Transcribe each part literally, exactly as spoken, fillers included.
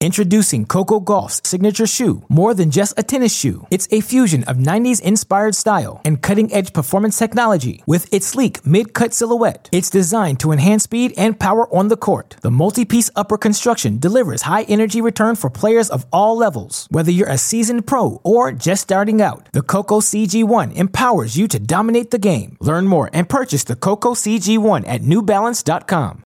Introducing Coco Gauff's signature shoe, more than just a tennis shoe. It's a fusion of nineties-inspired style and cutting-edge performance technology. With its sleek mid-cut silhouette, it's designed to enhance speed and power on the court. The multi-piece upper construction delivers high-energy return for players of all levels. Whether you're a seasoned pro or just starting out, the Coco C G one empowers you to dominate the game. Learn more and purchase the Coco C G one at new balance dot com.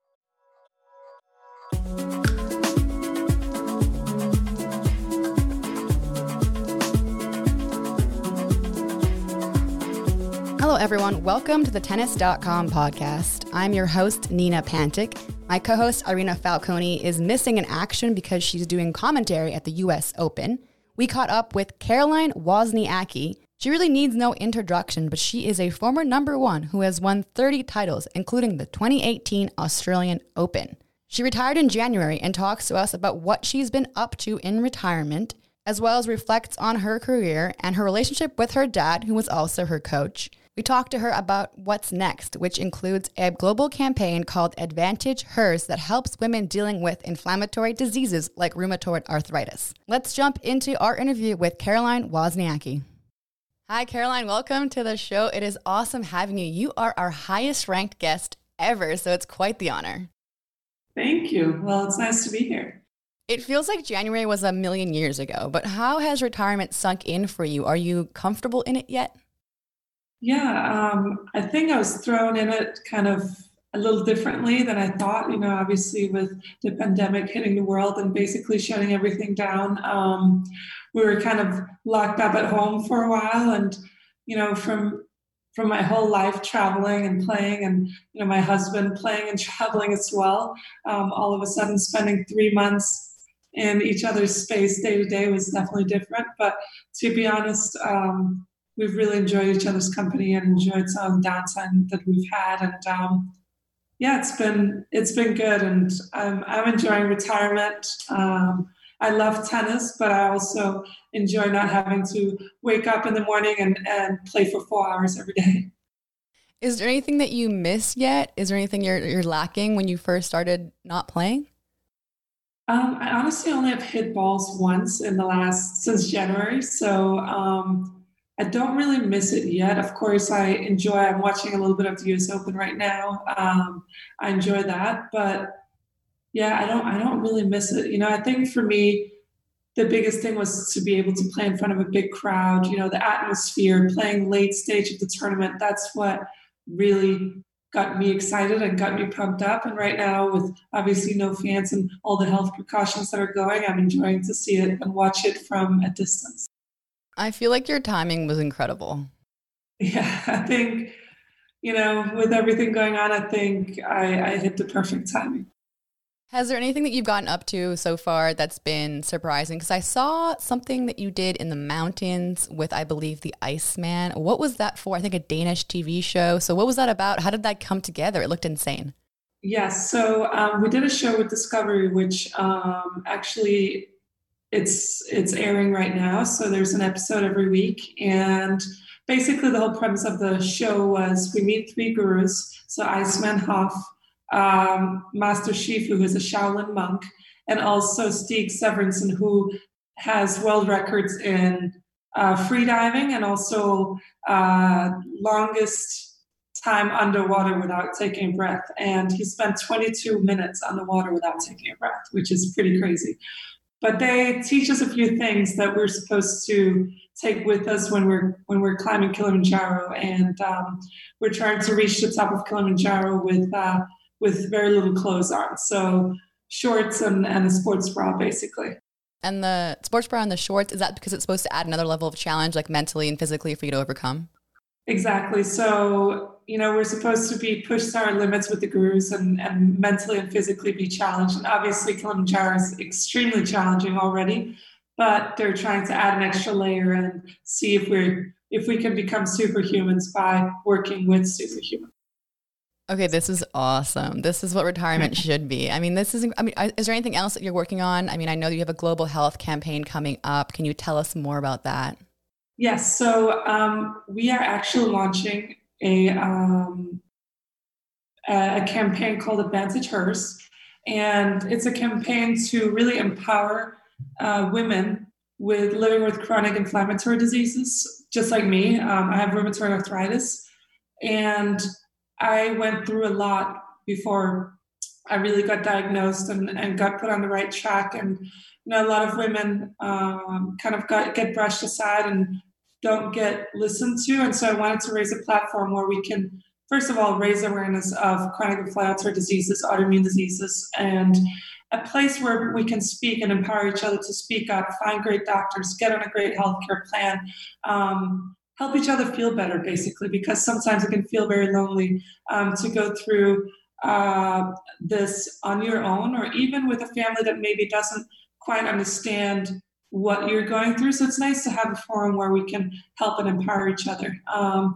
Hello, everyone. Welcome to the tennis dot com podcast. I'm your host, Nina Pantic. My co-host, Irina Falconi, is missing in action because she's doing commentary at the U S Open. We caught up with Caroline Wozniacki. She really needs no introduction, but she is a former number one who has won thirty titles, including the twenty eighteen Australian Open. She retired in January and talks to us about what she's been up to in retirement, as well as reflects on her career and her relationship with her dad, who was also her coach. We talked to her about what's next, which includes a global campaign called Advantage Hers that helps women dealing with inflammatory diseases like rheumatoid arthritis. Let's jump into our interview with Caroline Wozniacki. Hi, Caroline. Welcome to the show. It is awesome having you. You are our highest ranked guest ever, so it's quite the honor. Thank you. Well, it's nice to be here. It feels like January was a million years ago, but how has retirement sunk in for you? Are you comfortable in it yet? Yeah, um, I think I was thrown in it kind of a little differently than I thought, you know, obviously with the pandemic hitting the world and basically shutting everything down. Um, we were kind of locked up at home for a while, and, you know, from from my whole life traveling and playing, and, you know, my husband playing and traveling as well, um, all of a sudden spending three months in each other's space day to day was definitely different. But to be honest, um, we've really enjoyed each other's company and enjoyed some of the downtime that we've had. And um, yeah, it's been it's been good. And I'm, I'm enjoying retirement. Um, I love tennis, but I also enjoy not having to wake up in the morning and, and play for four hours every day. Is there anything that you miss yet? Is there anything you're, you're lacking when you first started not playing? Um, I honestly only have hit balls once in the last, since January. So um, I don't really miss it yet. Of course, I enjoy, I'm watching a little bit of the U S Open right now. Um, I enjoy that, but yeah, I don't, I don't really miss it. You know, I think for me, the biggest thing was to be able to play in front of a big crowd, you know, the atmosphere, playing late stage of the tournament. That's what really got me excited and got me pumped up. And right now, with obviously no fans and all the health precautions that are going, I'm enjoying to see it and watch it from a distance. I feel like your timing was incredible. Yeah, I think, you know, with everything going on, I think I, I hit the perfect timing. Has there anything that you've gotten up to so far that's been surprising? Because I saw something that you did in the mountains with, I believe, the Iceman. What was that for? I think a Danish T V show. So what was that about? How did that come together? It looked insane. Yes. So um, we did a show with Discovery, which um, actually it's it's airing right now. So there's an episode every week. And basically the whole premise of the show was we meet three gurus. So Iceman Hoff, um, Master Shifu, who is a Shaolin monk, and also Stig Severinsen, who has world records in uh, freediving and also uh, longest time underwater without taking a breath. And he spent twenty-two minutes underwater without taking a breath, which is pretty crazy. But they teach us a few things that we're supposed to take with us when we're when we're climbing Kilimanjaro, and um, we're trying to reach the top of Kilimanjaro with uh, with very little clothes on, so shorts and, and a sports bra, basically. And the sports bra and the shorts, is that because it's supposed to add another level of challenge, like mentally and physically, for you to overcome? Exactly. So, you know, we're supposed to be pushed to our limits with the gurus and, and mentally and physically be challenged. And obviously Kilimanjaro is extremely challenging already, but they're trying to add an extra layer and see if we're if we can become superhumans by working with superhumans. Okay, this is awesome. This is what retirement should be. I mean, this is, I mean, is there anything else that you're working on? I mean, I know that you have a global health campaign coming up. Can you tell us more about that? Yes, so um, we are actually launching a, um, a campaign called Advantage Hers. And it's a campaign to really empower uh, women with living with chronic inflammatory diseases, just like me. Um, I have rheumatoid arthritis, and I went through a lot before I really got diagnosed and, and got put on the right track. And you know, a lot of women um, kind of got, get brushed aside and don't get listened to. And so I wanted to raise a platform where we can, first of all, raise awareness of chronic inflammatory diseases, autoimmune diseases, and a place where we can speak and empower each other to speak up, find great doctors, get on a great healthcare plan, um, help each other feel better, basically, because sometimes it can feel very lonely um, to go through uh, this on your own, or even with a family that maybe doesn't quite understand what you're going through. So it's nice to have a forum where we can help and empower each other. Um,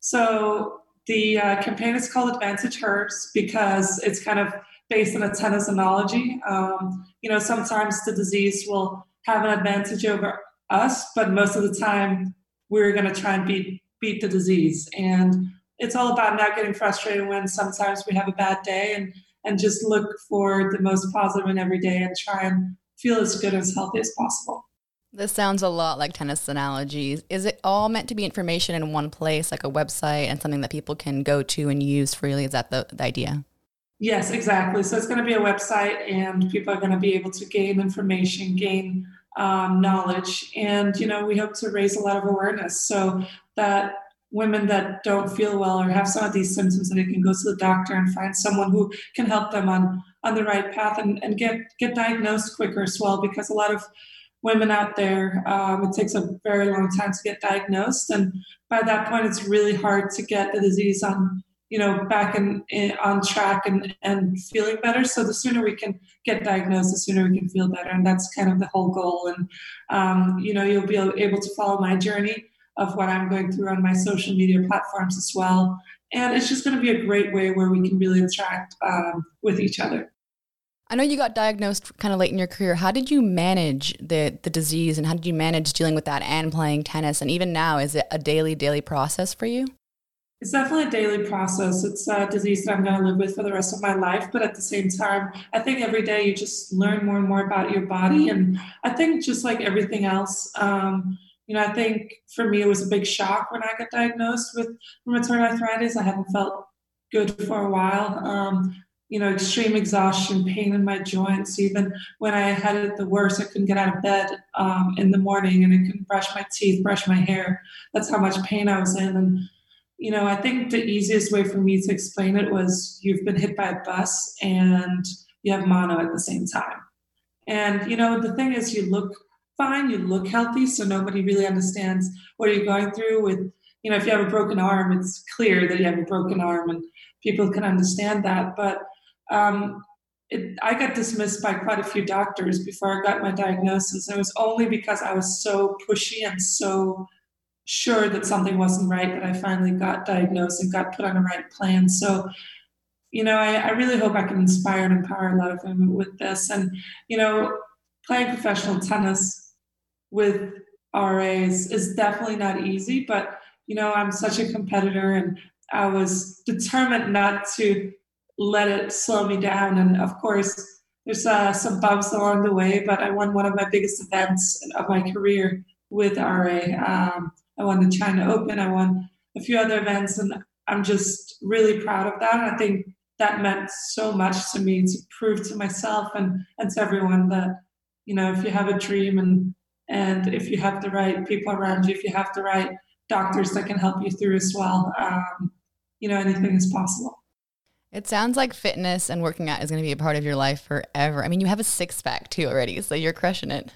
so the uh, campaign is called Advantage Hers because it's kind of based on a tennis analogy. Um, you know, sometimes the disease will have an advantage over us, but most of the time we're going to try and beat beat the disease. And it's all about not getting frustrated when sometimes we have a bad day, and and just look for the most positive in every day and try and feel as good, as healthy as possible. This sounds a lot like tennis analogies. Is it all meant to be information in one place, like a website and something that people can go to and use freely? Is that the, the idea? Yes, exactly. So it's going to be a website, and people are going to be able to gain information, gain um, knowledge. And, you know, we hope to raise a lot of awareness so that women that don't feel well or have some of these symptoms, that they can go to the doctor and find someone who can help them on, on the right path, and, and get, get diagnosed quicker as well. Because a lot of women out there, um, it takes a very long time to get diagnosed. And by that point, it's really hard to get the disease on, you know, back in, in on track and, and feeling better. So the sooner we can get diagnosed, the sooner we can feel better. And that's kind of the whole goal. And, um, you know, you'll be able to follow my journey of what I'm going through on my social media platforms as well. And it's just going to be a great way where we can really interact um, with each other. I know you got diagnosed kind of late in your career. How did you manage the, the disease, and how did you manage dealing with that and playing tennis? And even now, is it a daily, daily process for you? It's definitely a daily process. It's a disease that I'm going to live with for the rest of my life. But at the same time, I think every day you just learn more and more about your body. And I think just like everything else, um, you know, I think for me, it was a big shock when I got diagnosed with rheumatoid arthritis. I hadn't felt good for a while. Um, you know, extreme exhaustion, pain in my joints. Even when I had it the worst, I couldn't get out of bed um, in the morning, and I couldn't brush my teeth, brush my hair. That's how much pain I was in. And, you know, I think the easiest way for me to explain it was, you've been hit by a bus and you have mono at the same time. And, you know, the thing is, you look fine, you look healthy, so nobody really understands what you're going through. With, you know, if you have a broken arm, it's clear that you have a broken arm, and people can understand that. But um, it, I got dismissed by quite a few doctors before I got my diagnosis. It was only because I was so pushy and so sure that something wasn't right that I finally got diagnosed and got put on the right plan. So, you know, I, I really hope I can inspire and empower a lot of women with this. And, you know, playing professional tennis with R As is definitely not easy, but, you know, I'm such a competitor, and I was determined not to let it slow me down. And of course, there's uh, some bumps along the way, but I won one of my biggest events of my career with R A. Um, I won the China Open. I won a few other events, and I'm just really proud of that. And I think that meant so much to me, to prove to myself and, and to everyone that, you know, if you have a dream, and and if you have the right people around you, if you have the right doctors that can help you through as well, um, you know, anything is possible. It sounds like fitness and working out is going to be a part of your life forever. I mean, you have a six pack too already, so you're crushing it.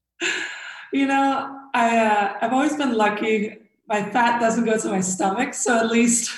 You know, I, uh, I've always been lucky. My fat doesn't go to my stomach, so at least,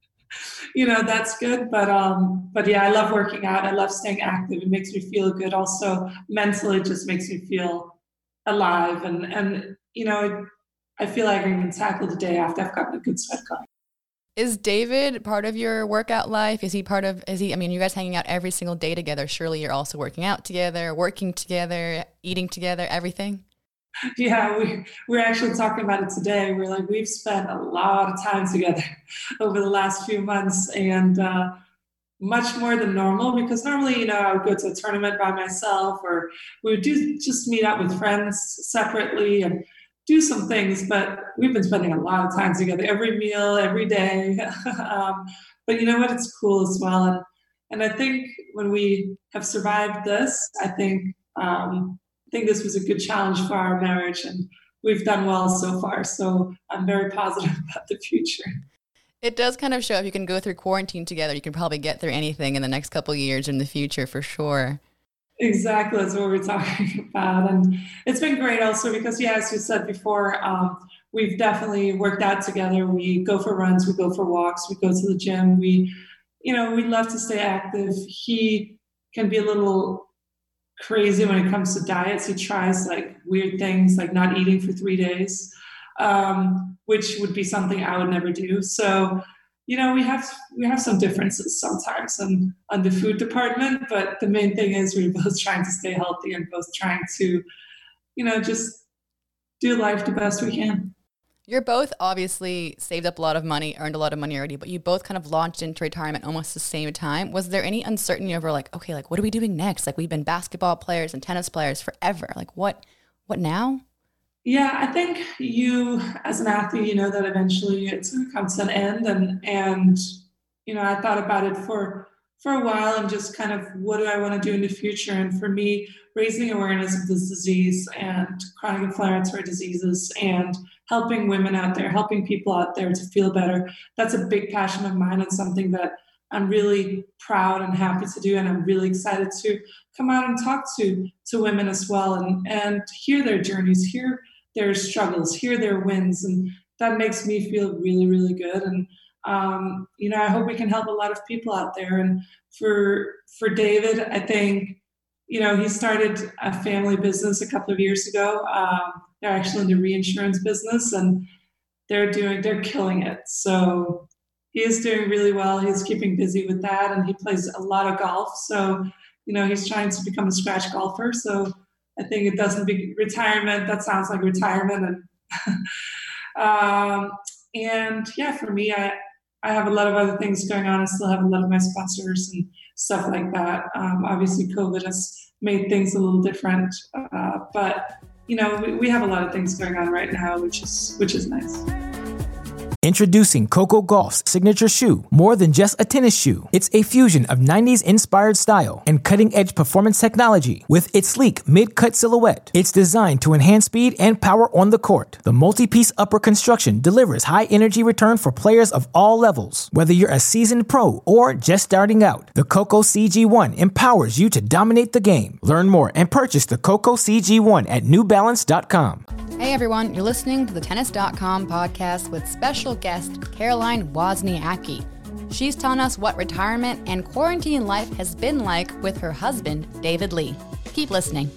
you know, that's good. But um, but yeah, I love working out. I love staying active. It makes me feel good. Also, mentally, it just makes me feel alive. And, and you know, I feel like I can tackle the day after I've gotten a good sweat going. Is David part of your workout life? Is he part of, is he, I mean, you guys hanging out every single day together. Surely you're also working out together, working together, eating together, everything? Yeah, we, we're actually talking about it today. We're like, we've spent a lot of time together over the last few months. And, uh, much more than normal, because normally, you know, I would go to a tournament by myself, or we would do just meet up with friends separately and do some things, but we've been spending a lot of time together, every meal, every day. um, but you know what? It's cool as well. And, and I think when we have survived this, I think, um, I think this was a good challenge for our marriage, and we've done well so far. So I'm very positive about the future. It does kind of show if you can go through quarantine together, you can probably get through anything in the next couple of years in the future for sure. Exactly, that's what we're talking about. And it's been great also because, yeah, as you said before, um, we've definitely worked out together. We go for runs, we go for walks, we go to the gym. We, you know, we love to stay active. He can be a little crazy when it comes to diets. He tries like weird things, like not eating for three days. Um, which would be something I would never do. So, you know, we have we have some differences sometimes on, on the food department, but the main thing is we're both trying to stay healthy and both trying to, you know, just do life the best we can. You're both obviously saved up a lot of money, earned a lot of money already, but you both kind of launched into retirement almost the same time. Was there any uncertainty over like, okay, like what are we doing next? Like we've been basketball players and tennis players forever. Like what, what now? Yeah, I think you, as an athlete, you know that eventually it's going to come to an end, and and you know I thought about it for for a while and just kind of what do I want to do in the future. And for me, raising awareness of this disease and chronic inflammatory diseases and helping women out there, helping people out there to feel better, that's a big passion of mine and something that I'm really proud and happy to do, and I'm really excited to come out and talk to to women as well, and and hear their journeys, hear their struggles, hear their wins, and that makes me feel really, really good. And um, you know, I hope we can help a lot of people out there. And for for David, I think you know he started a family business a couple of years ago. Um, they're actually in the reinsurance business, and they're doing they're killing it. So he is doing really well. He's keeping busy with that, and he plays a lot of golf. So you know he's trying to become a scratch golfer. So I think it doesn't be retirement. That sounds like retirement. And um, and yeah, for me, I, I have a lot of other things going on. I still have a lot of my sponsors and stuff like that. Um, obviously, COVID has made things a little different. Uh, but, you know, we, we have a lot of things going on right now, which is which is nice. Introducing Coco Gauff's signature shoe, more than just a tennis shoe. It's a fusion of nineties-inspired style and cutting-edge performance technology. With its sleek mid-cut silhouette, it's designed to enhance speed and power on the court. The multi-piece upper construction delivers high-energy return for players of all levels. Whether you're a seasoned pro or just starting out, the Coco C G one empowers you to dominate the game. Learn more and purchase the Coco C G one at new balance dot com. Hey everyone, you're listening to the tennis dot com podcast with special guest Caroline Wozniacki. She's telling us what retirement and quarantine life has been like with her husband, David Lee. Keep listening.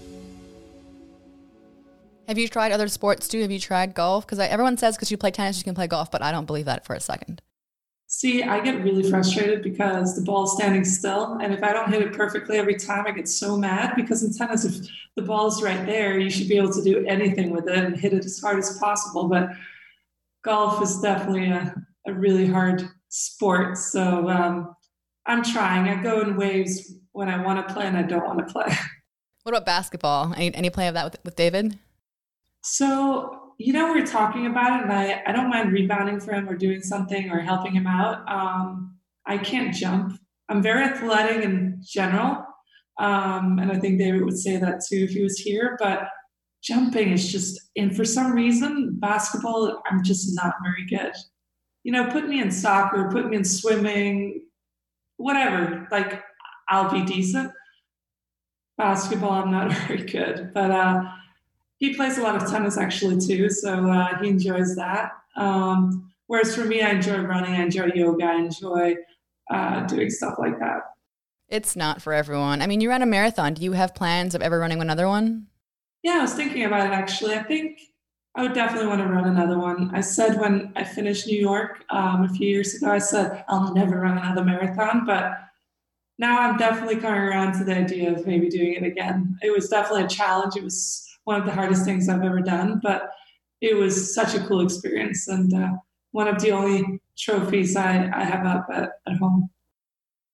Have you tried other sports too? Have you tried golf? Because everyone says because you play tennis, you can play golf, but I don't believe that for a second. See, I get really frustrated because the ball's standing still. And if I don't hit it perfectly every time, I get so mad because in tennis, if the ball's right there, you should be able to do anything with it and hit it as hard as possible. But golf is definitely a, a really hard sport. So um, I'm trying. I go in waves when I want to play and I don't want to play. What about basketball? Any, any play of that with, with David? So, you know, we were talking about it, and I, I don't mind rebounding for him or doing something or helping him out. Um, I can't jump. I'm very athletic in general, um, and I think David would say that too if he was here, but jumping is just, and for some reason, basketball, I'm just not very good. You know, put me in soccer, put me in swimming, whatever, like I'll be decent. Basketball, I'm not very good, but uh, he plays a lot of tennis actually too, so uh, he enjoys that. Um, whereas for me, I enjoy running, I enjoy yoga, I enjoy uh, doing stuff like that. It's not for everyone. I mean, you ran a marathon. Do you have plans of ever running another one? Yeah, I was thinking about it actually. I think I would definitely want to run another one. I said when I finished New York um, a few years ago, I said I'll never run another marathon, but now I'm definitely coming around to the idea of maybe doing it again. It was definitely a challenge. It was one of the hardest things I've ever done, but it was such a cool experience and uh, one of the only trophies I, I have up at, at home.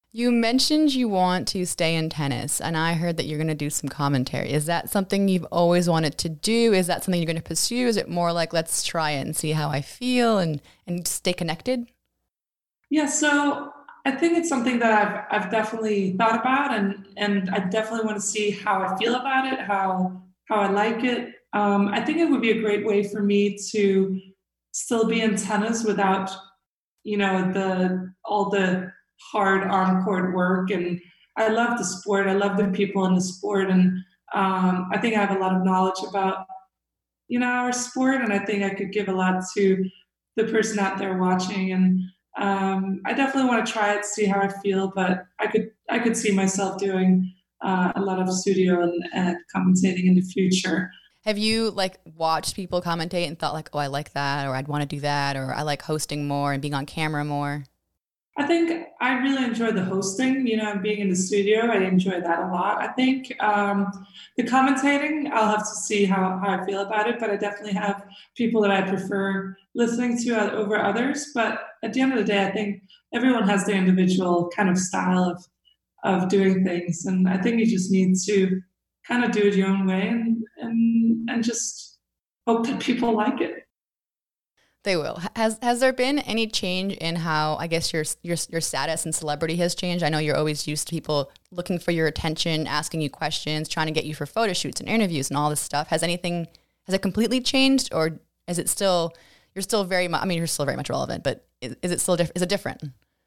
You mentioned you want to stay in tennis, and I heard that you're going to do some commentary. Is that something you've always wanted to do? Is that something you're going to pursue? Is it more like, let's try it and see how I feel and, and stay connected? Yeah, so I think it's something that I've I've definitely thought about, and and I definitely want to see how I feel about it, how how I like it. Um, I think it would be a great way for me to still be in tennis without, you know, the all the hard on court work. And I love the sport. I love the people in the sport, and um, I think I have a lot of knowledge about, you know, our sport, and I think I could give a lot to the person out there watching. And um, I definitely want to try it, see how I feel. But I could I could see myself doing uh, a lot of studio and, and commentating in the future. Have you like watched people commentate and thought like, oh, I like that, or I'd want to do that, or I like hosting more and being on camera more? I think I really enjoy the hosting, you know, being in the studio. I enjoy that a lot. I think um, the commentating, I'll have to see how, how I feel about it, but I definitely have people that I prefer listening to over others. But at the end of the day, I think everyone has their individual kind of style of, of doing things. And I think you just need to kind of do it your own way and, and, and just hope that people like it. They will. Has has there been any change in how, I guess, your your your status and celebrity has changed? I know you're always used to people looking for your attention, asking you questions, trying to get you for photo shoots and interviews and all this stuff. Has anything, has it completely changed, or is it still, you're still very much, I mean, you're still very much relevant, but is, is it still, diff- is it different?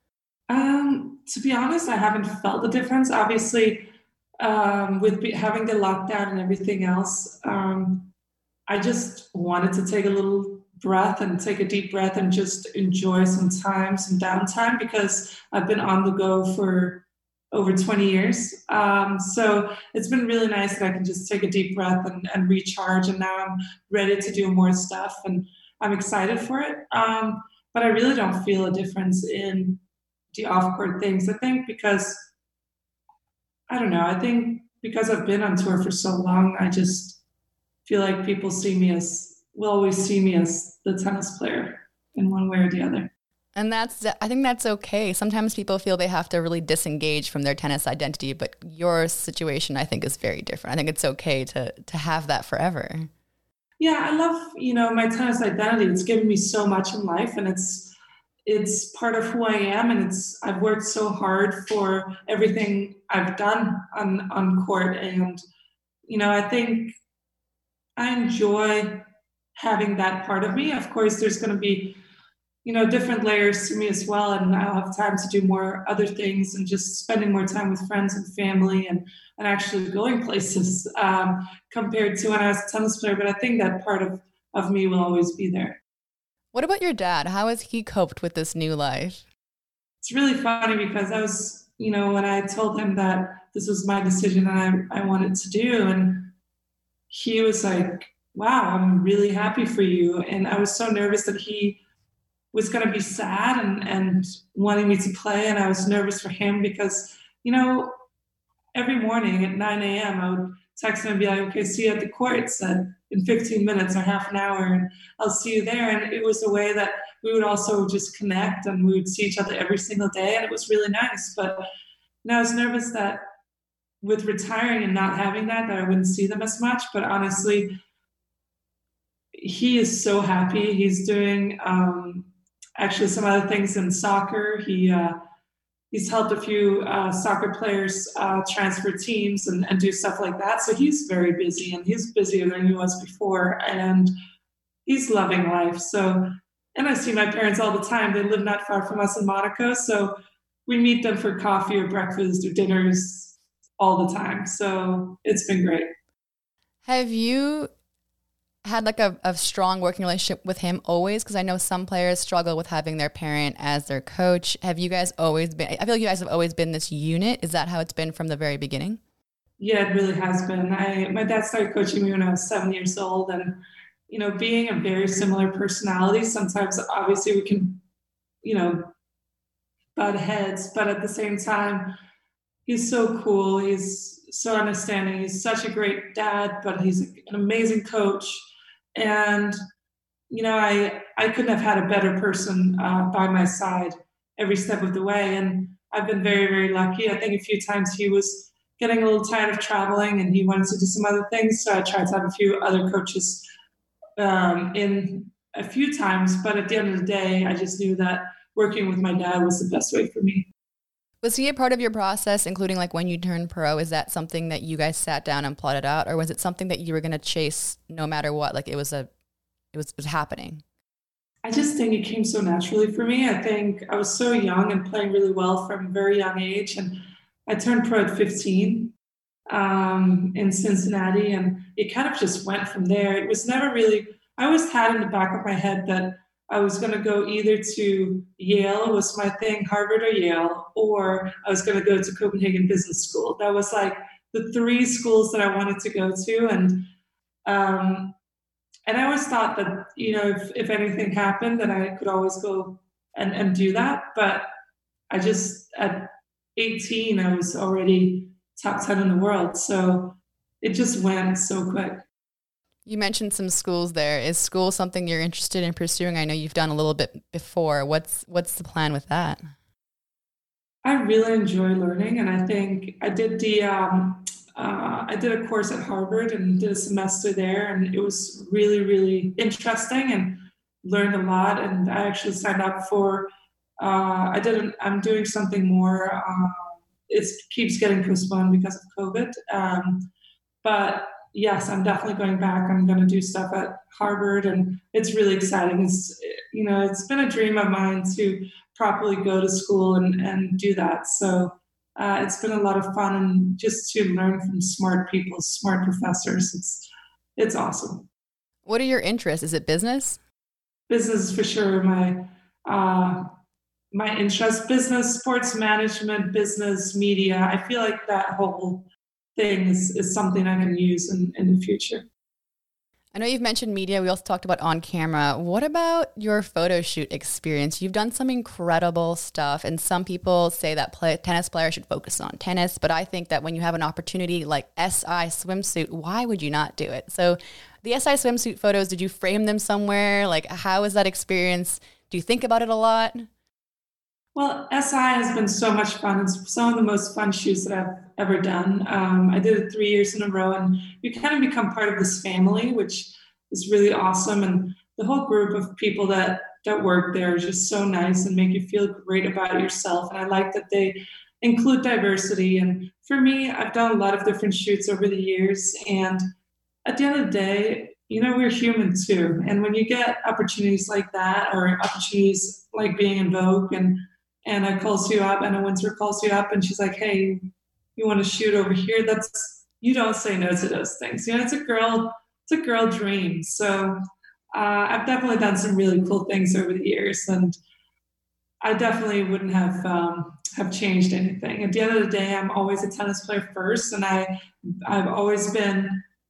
Um, to be honest, I haven't felt the difference. Obviously, um, with be, having the lockdown and everything else, um, I just wanted to take a little breath and take a deep breath and just enjoy some time, some downtime, because I've been on the go for over twenty years. Um, so it's been really nice that I can just take a deep breath and, and recharge. And now I'm ready to do more stuff, and I'm excited for it. Um, but I really don't feel a difference in the off-court things. I think because, I don't know, I think because I've been on tour for so long, I just feel like people see me as, will always see me as the tennis player in one way or the other. And that's, I think that's okay. Sometimes people feel they have to really disengage from their tennis identity, but your situation, I think, is very different. I think it's okay to to have that forever. Yeah, I love, you know, my tennis identity. It's given me so much in life, and it's it's part of who I am, and it's I've worked so hard for everything I've done on on court, and you know, I think I enjoy having that part of me. Of course, there's going to be, you know, different layers to me as well, and I'll have time to do more other things and just spending more time with friends and family and, and actually going places um, compared to when I was a tennis player. But I think that part of, of me will always be there. What about your dad? How has he coped with this new life? It's really funny because I was, you know, when I told him that this was my decision and I, I wanted to do, and he was like, wow, I'm really happy for you. And I was so nervous that he was going to be sad and, and wanting me to play. And I was nervous for him because, you know, every morning at nine a.m. I would text him and be like, okay, see you at the courts at, in fifteen minutes or half an hour, and I'll see you there. And it was a way that we would also just connect, and we would see each other every single day. And it was really nice. But you know, I was nervous that with retiring and not having that, that I wouldn't see them as much. But honestly, he is so happy. He's doing um, actually some other things in soccer. He uh, he's helped a few uh, soccer players uh, transfer teams and, and do stuff like that. So he's very busy, and he's busier than he was before. And he's loving life. So, and I see my parents all the time. They live not far from us in Monaco. So we meet them for coffee or breakfast or dinners all the time. So it's been great. Have you had like a, a strong working relationship with him always? Because I know some players struggle with having their parent as their coach. Have you guys always been, I feel like you guys have always been this unit. Is that how it's been from the very beginning? Yeah, it really has been. I my dad started coaching me when I was seven years old, and you know, being a very similar personality, sometimes obviously we can, you know, butt heads, but at the same time, he's so cool. He's so understanding. He's such a great dad, but he's an amazing coach. And, you know, I, I couldn't have had a better person uh, by my side every step of the way. And I've been very, very lucky. I think a few times he was getting a little tired of traveling and he wanted to do some other things. So I tried to have a few other coaches um, in a few times. But at the end of the day, I just knew that working with my dad was the best way for me. Was he a part of your process, including like when you turned pro? Is that something that you guys sat down and plotted out? Or was it something that you were going to chase no matter what? Like it was a, it was, it was happening? I just think it came so naturally for me. I think I was so young and playing really well from a very young age. And I turned pro at fifteen um, in Cincinnati, and it kind of just went from there. It was never really, I always had in the back of my head that I was going to go either to Yale was my thing, Harvard or Yale, or I was going to go to Copenhagen Business School. That was like the three schools that I wanted to go to. And um, And I always thought that, you know, if, if anything happened, then I could always go and, and do that. But I just, at eighteen, I was already top ten in the world. So it just went so quick. You mentioned some schools there. Is school something you're interested in pursuing? I know you've done a little bit before. What's what's the plan with that? I really enjoy learning. And I think I did the... Um, Uh, I did a course at Harvard and did a semester there, and it was really, really interesting and learned a lot. And I actually signed up for, uh, I didn't, I'm doing something more. Uh, it keeps getting postponed because of COVID. Um, but yes, I'm definitely going back. I'm going to do stuff at Harvard, and it's really exciting. It's, you know, it's been a dream of mine to properly go to school and, and do that. So Uh, it's been a lot of fun, and just to learn from smart people, smart professors. It's it's awesome. What are your interests? Is it business? Business is for sure my uh, my interest. Business, sports management, business, media. I feel like that whole thing is, is something I can use in, in the future. I know you've mentioned media. We also talked about on camera. What about your photo shoot experience? You've done some incredible stuff, and some people say that play, tennis players should focus on tennis, but I think that when you have an opportunity like S I swimsuit, why would you not do it? So the S I swimsuit photos, did you frame them somewhere? Like, how was that experience? Do you think about it a lot? Well, S I has been so much fun. It's some of the most fun shoots that I've ever done. Um, I did it three years in a row, and you kind of become part of this family, which is really awesome. And the whole group of people that, that work there is just so nice and make you feel great about yourself. And I like that they include diversity. And for me, I've done a lot of different shoots over the years. And at the end of the day, you know, we're human too. And when you get opportunities like that, or opportunities like being in Vogue, and Anna calls you up, Anna Wintour calls you up, and she's like, hey, you want to shoot over here? That's, you don't say no to those things. You know, it's a girl, it's a girl dream. So uh, I've definitely done some really cool things over the years, and I definitely wouldn't have um, have changed anything. At the end of the day, I'm always a tennis player first, and I I've always been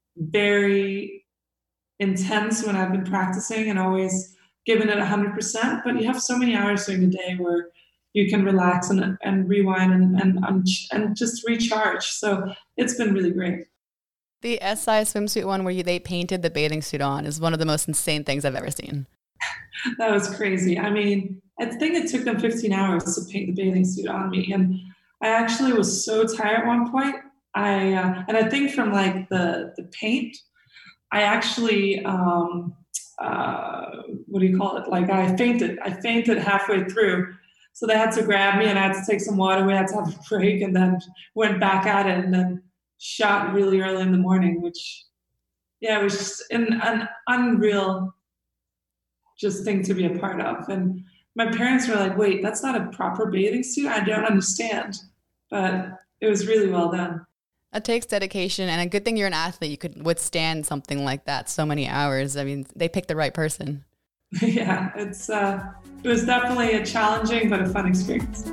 very intense when I've been practicing, and always given it one hundred percent. But you have so many hours during the day where you can relax and, and rewind and, and and just recharge. So it's been really great. The S I swimsuit one where you, they painted the bathing suit on is one of the most insane things I've ever seen. That was crazy. I mean, I think it took them fifteen hours to paint the bathing suit on me. And I actually was so tired at one point. I uh, and I think from like the, the paint, I actually, um, uh, what do you call it? Like I fainted. I fainted halfway through. So they had to grab me, and I had to take some water. We had to have a break, and then went back at it, and then shot really early in the morning, which, yeah, it was just an, an unreal just thing to be a part of. And my parents were like, wait, that's not a proper bathing suit? I don't understand. But it was really well done. It takes dedication, and a good thing you're an athlete. You could withstand something like that so many hours. I mean, they picked the right person. Yeah, it's uh, it was definitely a challenging but a fun experience.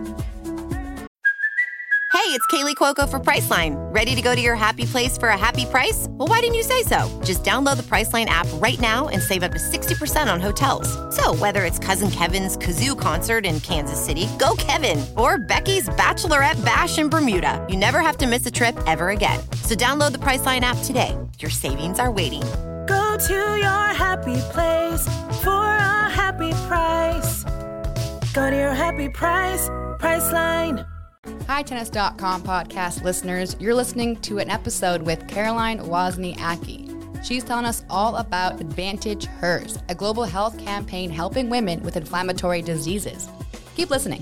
Hey, it's Kaylee Cuoco for Priceline. Ready to go to your happy place for a happy price? Well, why didn't you say so? Just download the Priceline app right now and save up to sixty percent on hotels. So whether it's Cousin Kevin's Kazoo Concert in Kansas City, go Kevin, or Becky's Bachelorette Bash in Bermuda, you never have to miss a trip ever again. So download the Priceline app today. Your savings are waiting. Go to your happy place for a happy price. Go to your happy price, Priceline. Hi, Tennis dot com podcast listeners. You're listening to an episode with Caroline Wozniacki. She's telling us all about Advantage Hers, a global health campaign helping women with inflammatory diseases. Keep listening.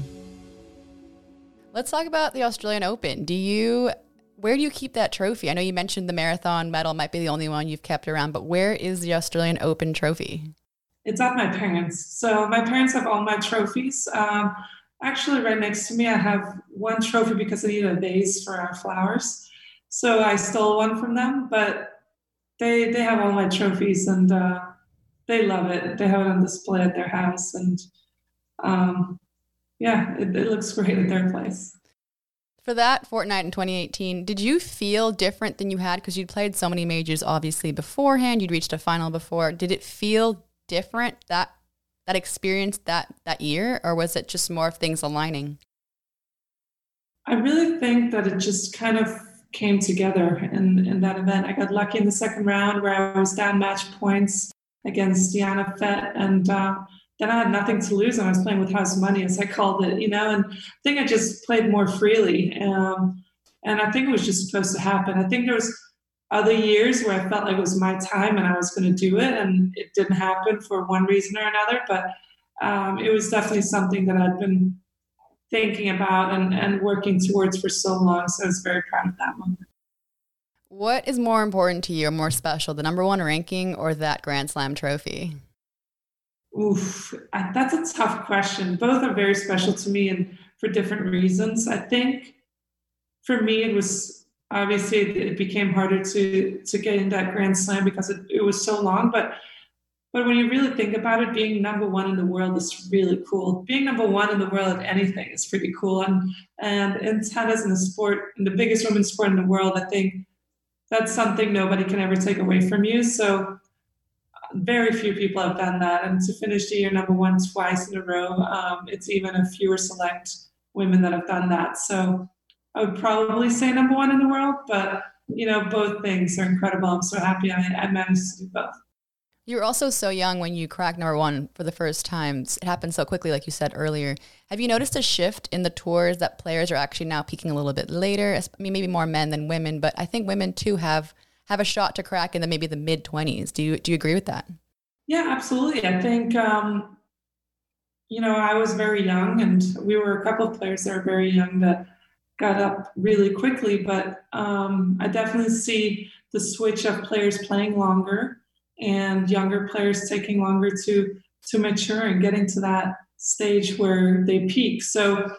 Let's talk about the Australian Open. Do you, where do you keep that trophy? I know you mentioned the marathon medal might be the only one you've kept around, but where is the Australian Open trophy? It's at my parents. So my parents have all my trophies. Um, actually, right next to me, I have one trophy because I need a vase for our flowers. So I stole one from them, but they they have all my trophies and uh, they love it. They have it on display at their house. And um, yeah, it, it looks great at their place. For that fortnight in twenty eighteen, did you feel different than you had? Because you'd played so many majors, obviously, beforehand. You'd reached a final before. Did it feel different, that that experience that, that year? Or was it just more of things aligning? I really think that it just kind of came together in, in that event. I got lucky in the second round where I was down match points against Diana Fett, and uh, then I had nothing to lose, and I was playing with house money, as I called it, you know, and I think I just played more freely. Um, and I think it was just supposed to happen. I think there was other years where I felt like it was my time and I was going to do it, and it didn't happen for one reason or another, but um, it was definitely something that I'd been thinking about and, and working towards for so long. So I was very proud of that moment. What is more important to you or more special, the number one ranking or that Grand Slam trophy? Oof, I, that's a tough question. Both are very special to me and for different reasons. I think for me, it was obviously it became harder to to get in that Grand Slam because it, it was so long. But but when you really think about it, being number one in the world is really cool. Being number one in the world at anything is pretty cool. And and in tennis, in the sport, in the biggest women's sport in the world, I think that's something nobody can ever take away from you. So very few people have done that. And to finish the year number one twice in a row, um, it's even a fewer select women that have done that. So I would probably say number one in the world, but you know, both things are incredible. I'm so happy I, I managed to do both. You were also so young when you cracked number one for the first time. It happened so quickly, like you said earlier. Have you noticed a shift in the tours that players are actually now peaking a little bit later? I mean, maybe more men than women, but I think women too have have a shot to crack in the maybe the mid twenties. Do you do you agree with that? Yeah, absolutely. I think um, you know, I was very young, and we were a couple of players that were very young that got up really quickly. But um, I definitely see the switch of players playing longer and younger players taking longer to to mature and getting to that stage where they peak. So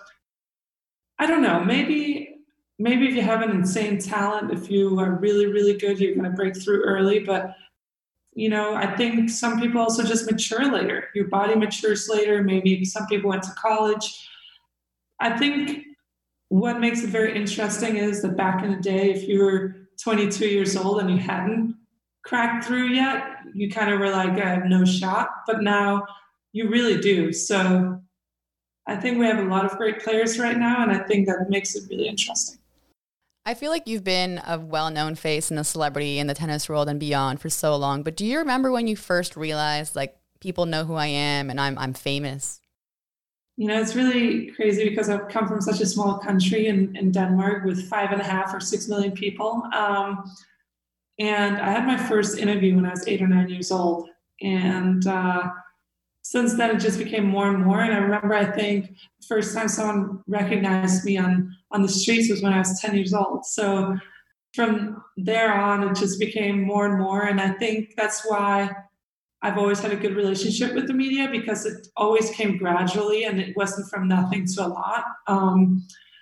I don't know, maybe maybe if you have an insane talent, if you are really, really good, you're going to break through early. But, you know, I think some people also just mature later. Your body matures later. Maybe some people went to college. I think what makes it very interesting is that back in the day, if you were twenty-two years old and you hadn't cracked through yet, you kind of were like, I have no shot. But now you really do. So I think we have a lot of great players right now, and I think that makes it really interesting. I feel like you've been a well-known face and a celebrity in the tennis world and beyond for so long, but do you remember when you first realized, like, people know who I am and I'm I'm famous? You know, it's really crazy because I've come from such a small country in, in Denmark with five and a half or six million people. Um, and I had my first interview when I was eight or nine years old. And uh, since then, it just became more and more. And I remember, I think, the first time someone recognized me on, on the streets was when I was ten years old. So from there on, it just became more and more. And I think that's why I've always had a good relationship with the media, because it always came gradually and it wasn't from nothing to a lot. Um,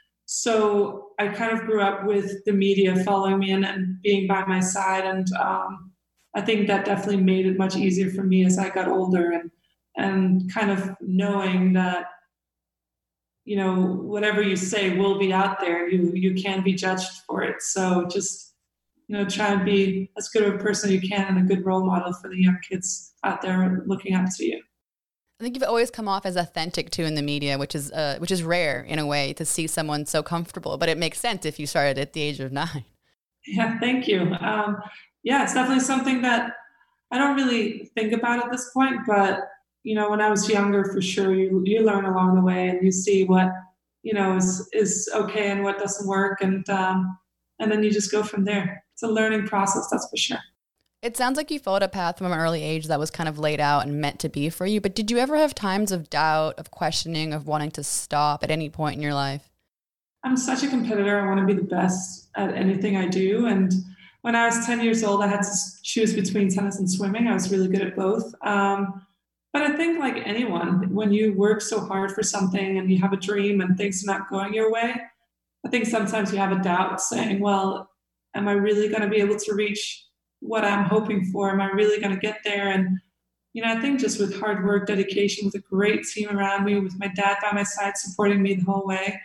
so I kind of grew up with the media following me and, and being by my side. And um, I think that definitely made it much easier for me as I got older, and and kind of knowing that, you know, whatever you say will be out there. You you can be judged for it. So just, you know, try and be as good of a person you can and a good role model for the young kids out there looking up to you. I think you've always come off as authentic too in the media, which is uh, which is rare in a way to see someone so comfortable. But it makes sense if you started at the age of nine. Yeah, thank you. Um, yeah, it's definitely something that I don't really think about at this point. But, you know, when I was younger, for sure, you you learn along the way and you see what, you know, is, is okay and what doesn't work. And, um, and then you just go from there. It's a learning process, that's for sure. It sounds like you followed a path from an early age that was kind of laid out and meant to be for you. But did you ever have times of doubt, of questioning, of wanting to stop at any point in your life? I'm such a competitor. I want to be the best at anything I do. And when I was ten years old, I had to choose between tennis and swimming. I was really good at both. Um, but I think like anyone, when you work so hard for something and you have a dream and things are not going your way, I think sometimes you have a doubt saying, well, am I really going to be able to reach what I'm hoping for? Am I really going to get there? And, you know, I think just with hard work, dedication, with a great team around me, with my dad by my side supporting me the whole way,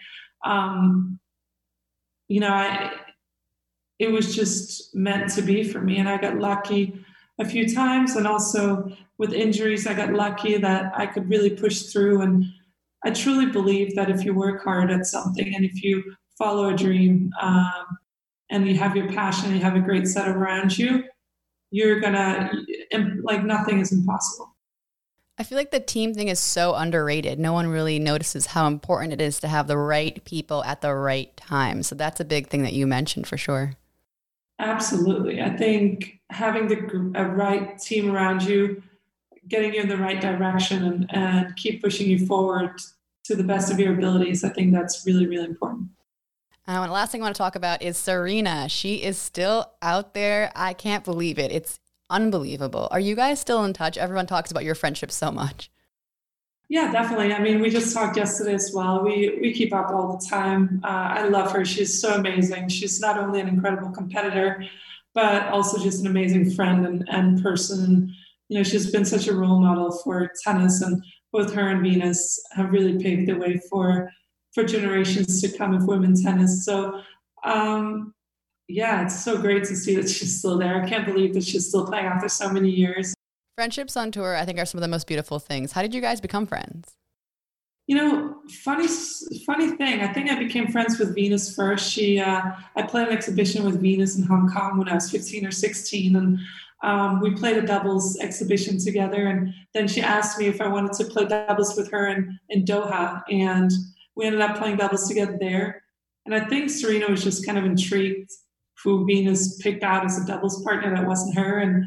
um, you know, I, it was just meant to be for me. And I got lucky a few times. And also with injuries, I got lucky that I could really push through. And I truly believe that if you work hard at something and if you follow a dream, um, and you have your passion, and you have a great set around you, you're gonna, like, nothing is impossible. I feel like the team thing is so underrated. No one really notices how important it is to have the right people at the right time. So that's a big thing that you mentioned for sure. Absolutely. I think having the a right team around you, getting you in the right direction and, and keep pushing you forward to the best of your abilities, I think that's really, really important. Um, and the last thing I want to talk about is Serena. She is still out there. I can't believe it. It's unbelievable. Are you guys still in touch? Everyone talks about your friendship so much. Yeah, definitely. I mean, we just talked yesterday as well. We we keep up all the time. Uh, I love her. She's so amazing. She's not only an incredible competitor, but also just an amazing friend and, and person. You know, she's been such a role model for tennis, and both her and Venus have really paved the way for for generations to come of women's tennis. So, um, yeah, it's so great to see that she's still there. I can't believe that she's still playing after so many years. Friendships on tour, I think, are some of the most beautiful things. How did you guys become friends? You know, funny, funny thing. I think I became friends with Venus first. She, uh, I played an exhibition with Venus in Hong Kong when I was fifteen or sixteen, and um, we played a doubles exhibition together. And then she asked me if I wanted to play doubles with her in, in Doha, and we ended up playing doubles together there. And I think Serena was just kind of intrigued who Venus picked out as a doubles partner that wasn't her. And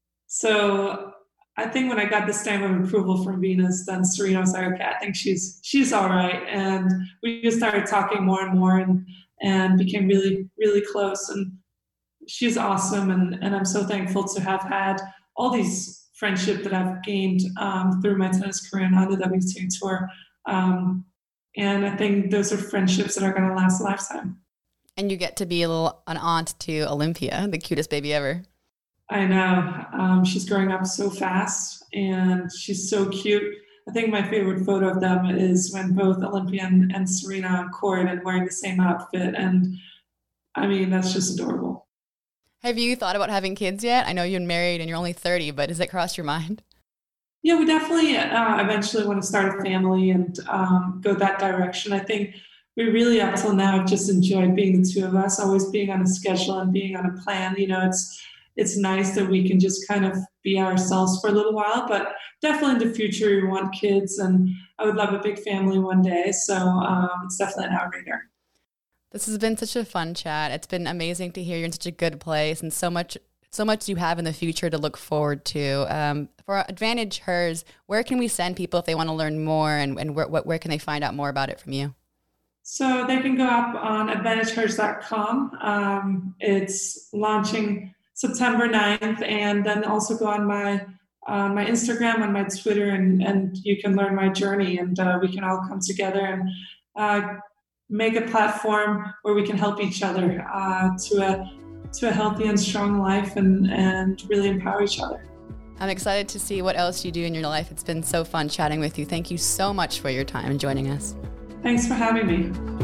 so I think when I got the stamp of approval from Venus, then Serena was like, okay, I think she's she's all right. And we just started talking more and more and, and became really, really close. And she's awesome. And, and I'm so thankful to have had all these friendships that I've gained um, through my tennis career and on the W T A Tour. Um, And I think those are friendships that are going to last a lifetime. And you get to be a little an aunt to Olympia, the cutest baby ever. I know. Um, she's growing up so fast and she's so cute. I think my favorite photo of them is when both Olympia and, and Serena are on court and wearing the same outfit. And I mean, that's just adorable. Have you thought about having kids yet? I know you're married and you're only thirty, but has it crossed your mind? Yeah, we definitely uh, eventually want to start a family and um, go that direction. I think we really, up till now, have just enjoyed being the two of us, always being on a schedule and being on a plan. You know, it's it's nice that we can just kind of be ourselves for a little while, but definitely in the future, we want kids, and I would love a big family one day. So um, it's definitely on our radar. This has been such a fun chat. It's been amazing to hear you're in such a good place and so much So much you have in the future to look forward to. Um, for Advantage Hers, where can we send people if they want to learn more, and, and where, where can they find out more about it from you? So they can go up on advantage hers dot com. Um, it's launching September ninth, and then also go on my uh, my Instagram, on my Twitter, and, and you can learn my journey, and uh, we can all come together and uh, make a platform where we can help each other uh, to a to a healthy and strong life and, and really empower each other. I'm excited to see what else you do in your life. It's been so fun chatting with you. Thank you so much for your time and joining us. Thanks for having me.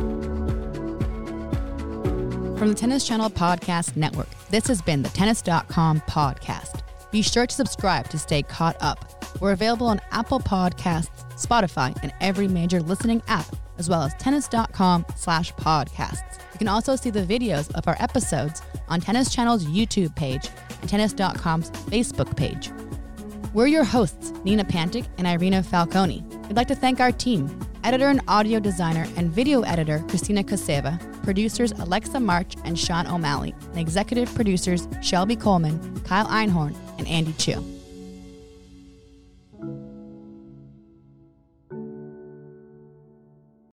From the Tennis Channel Podcast Network, this has been the tennis dot com podcast. Be sure to subscribe to stay caught up. We're available on Apple Podcasts, Spotify, and every major listening app, as well as tennis dot com slash podcasts. You can also see the videos of our episodes on Tennis Channel's YouTube page and tennis dot com's Facebook page. We're your hosts, Nina Pantic and Irina Falcone. We'd like to thank our team, editor and audio designer and video editor Christina Koseva, producers Alexa March and Sean O'Malley, and executive producers Shelby Coleman, Kyle Einhorn, and Andy Chu.